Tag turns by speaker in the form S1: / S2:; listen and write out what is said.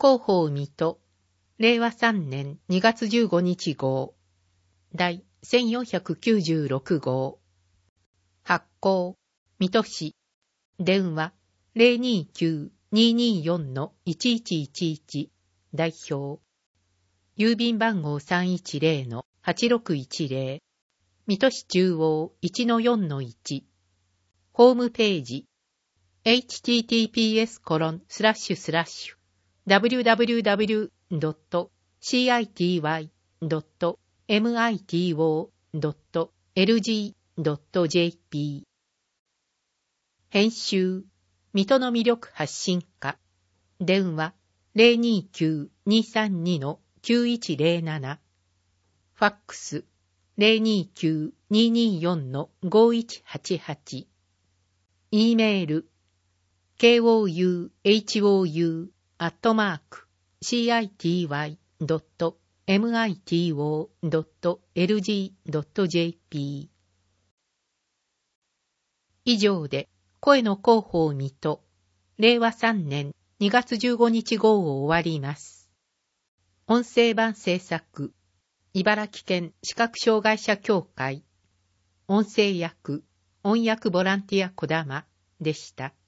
S1: 広報水戸、令和3年2月15日号、第1496号。発行、水戸市。電話、029-224-1111。代表。郵便番号310-8610。水戸市中央 1-4-1。ホームページ。https://www.city.mito.lg.jp 編集、水戸の魅力発信課。電話、029-232-9107。ファックス、029-224-5188。E メール、kouhou@city.mito.lg.jp 以上で、声の広報水戸、令和3年2月15日号を終わります。音声版制作、茨城県視覚障害者協会、音声役、音訳ボランティア小玉でした。